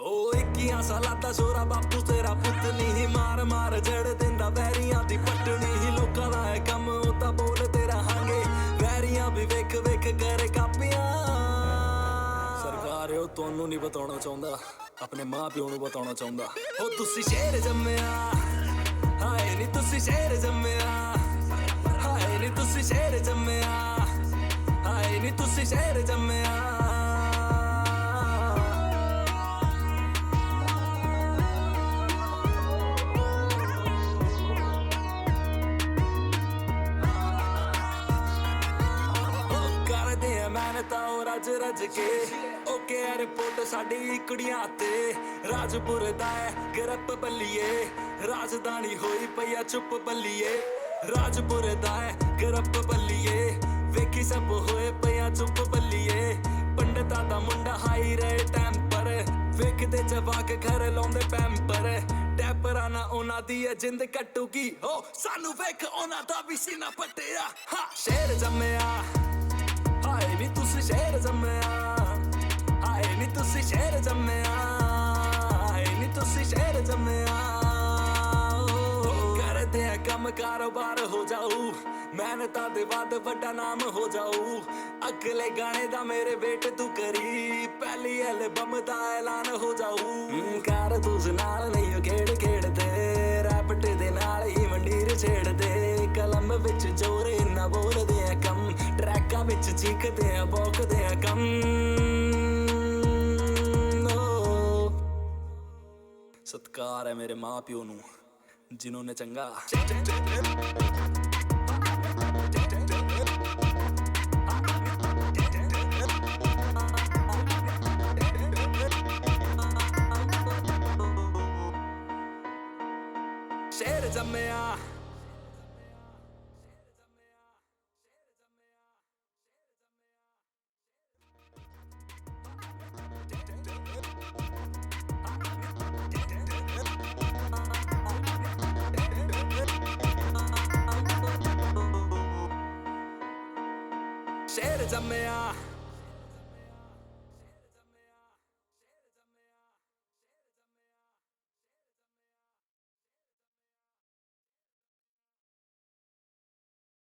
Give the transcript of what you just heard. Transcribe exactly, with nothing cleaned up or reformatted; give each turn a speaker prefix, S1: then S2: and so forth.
S1: ओ इक्कियां सालां दा छोरा बापू तेरा पुत्त नहीं मार मार जड़ देंदा वैरियां दी पटनी ही लोकां दा है कम ओ तां बोल तेरा हांगे वैरियां भी वेख वेख करे कापियां सरकार ओ तोनू नहीं बताना चाहुंदा अपने मां प्यो नू बताना चाहुंदा ओ तुसी शेर जम्मिया हाय नी तुसी शेर जम्मिया हाय नी तुसी शेर जम्मिया हाय नी तुसी शेर जम्मिया रज रज के ओके रिपोर्ट साडी कुड़ियां ते राजपुर दा है गरप बल्लिए राजधानी होई पईया चुप बल्लिए राजपुर दा है गरप बल्लिए वेखी सब होए पईया चुप बल्लिए पंडिता दा मुंडा हाई रहे टैंपर वेखदे जवाक घर लाउंदे पैंपर टैपरा ना ओना दी जिंद कट्टूगी ओ सानू वेख ओना दा भी सीना पट्टिया हा शेर जम्मिया हाय नी तुसी शेर जम्मिया हाय नी तुसी शेर जम्मिया हाय नी तुसी शेर जम्मिया करदे हैं कम कारोबार हो जाऊ मेहनता दे बाद बड़ा नाम हो जाऊ अगले गाने दा मेरे बेटे तू करी पहली एल्बम दा ऐलान हो जाऊ कार तुझ नाल नहीं खेड़ खेड़दे रैपट दे नाल ही मंडीर छेड़दे कलम विच जोर इन्ना बोलदे हैं कम ट्रैकां विच चीखदे हैं भौंकदे हैं कम सत्कार है मेरे मां प्यो नू जिन्होंने चंगा शेर जम्मिया शेर जम्मिया